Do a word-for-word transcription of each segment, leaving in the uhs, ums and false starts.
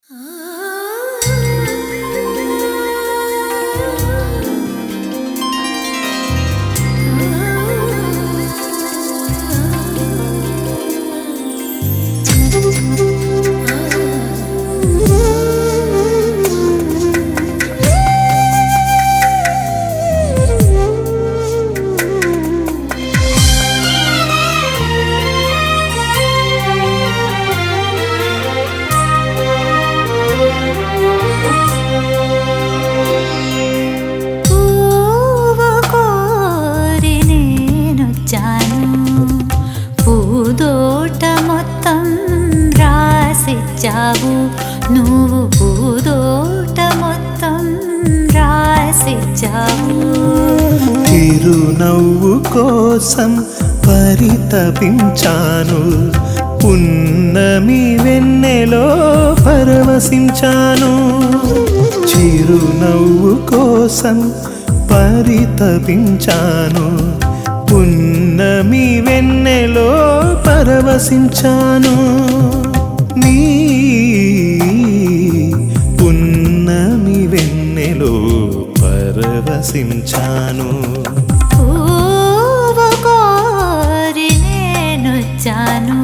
నువ్వు పూదోట మొత్తం రాసిచ్చావు. చిరునవ్వు కోసం పరితపించాను, పున్నమి వెన్నెలో పరవశించాను. చిరునవ్వు కోసం పరితపించాను, పున్నమి వెన్నెలో పరవశించాను. నీ పున్నమి వెన్నెలో పరవశించాను. పువ్వు కోరి నేనొచ్చాను,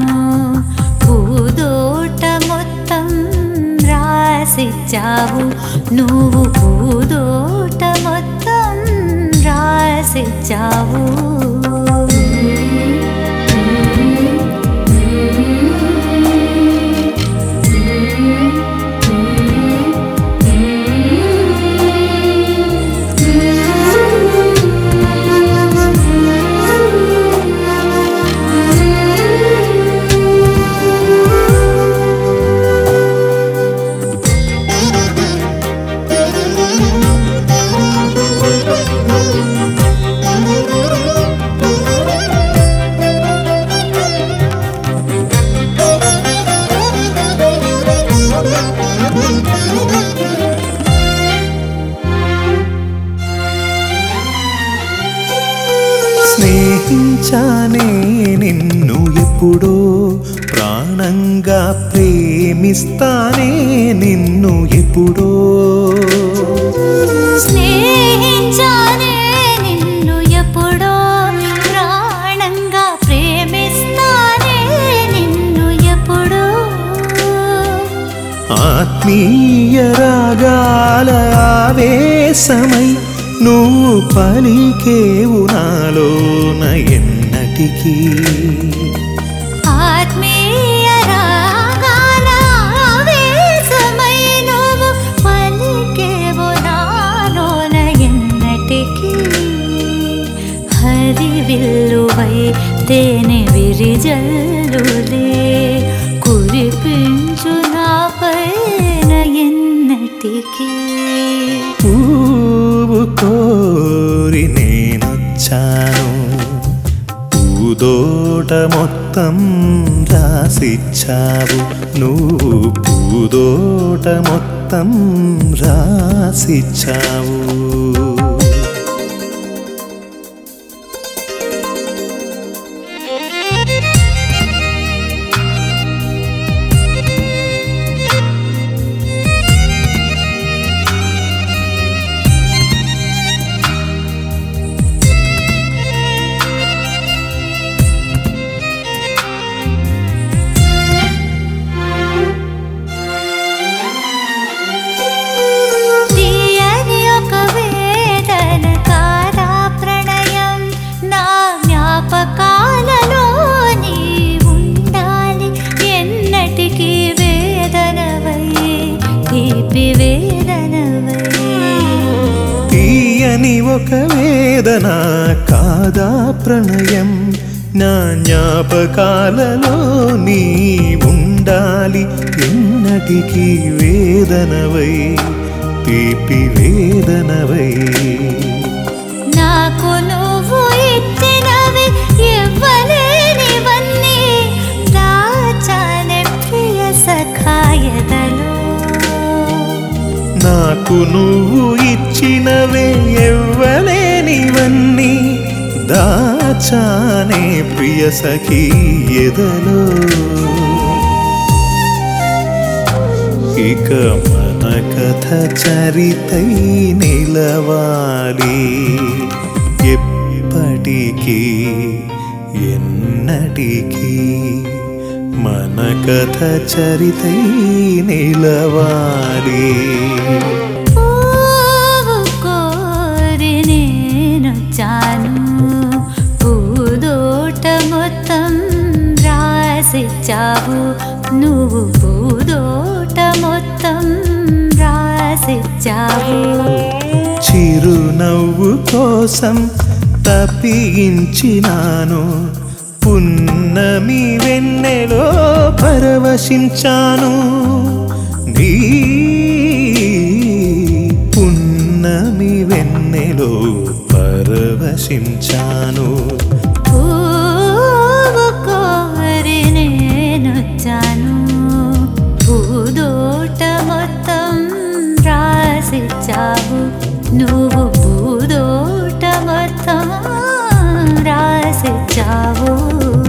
పూదోట మొత్తం రాసిచ్చావు. నువ్వు పూదోట మొత్తం రాసిచ్చావు. స్నేహించానే నిన్ను ఎప్పుడో, ప్రాణంగా ప్రేమిస్తానే నిన్ను ఎప్పుడో. స్నేహించానే నిన్ను ఎప్పుడో, ప్రాణంగా ప్రేమిస్తానే నిన్ను ఎప్పుడో. ఆత్మీయ రాగాల ఆవేశమై నువ్వు పలికేవు నాలోన ఎన్నటికీ. ఆత్మీయ రాగాల ఆవేశమై నువ్వు పలికేవు నాలోన ఎన్నటికీ. హరివిల్లువై తేనె విరిజల్లులే కురిపించు నాపైన ఎన్నటికీ. పువ్వు కోరి నేనొచ్చాను, పూదోట మొత్తం రాసిచ్చావు. నువ్వు పూదోట మొత్తం రాసిచ్చావు. తీయని ఒక వేదన కాదా ప్రణయం, నా జ్ఞాపకాలలో నీ ఉండాలి ఎన్నటికీ వేదనవై, తీపి వేదనవై. నాకు నువ్వు ఇచ్చినవి ఇవ్వలేనివన్నీ దాచానే ప్రియ సఖాయదలో. నాకు నువ్వు ఇచ్చినవే ఎవ్వలేనివన్నీ దాచానే ప్రియ సఖీ ఎదలో. ఇక మన కథ చరితై నిలవాలి ఎప్పటికీ ఎన్నటికీ మన కథ చరితై నిలవాలి. పువ్వు కోరి నేనొచ్చాను, పూదోట మొత్తం రాసిచ్చావు నువ్వు, పూదోట మొత్తం రాసిచ్చావు. చిరునవ్వు కోసం తప్పించినాను, పున్నమి వెన్నెలో పరవశించాను. నీ పున్నమి వెన్నెలో పరవశించాను. పువ్వు కోరి నేనొచ్చాను, పూదోట మొత్తం రాసిచ్చావు నువ్వు, పూదోట మొత్తం రాసిచ్చావు.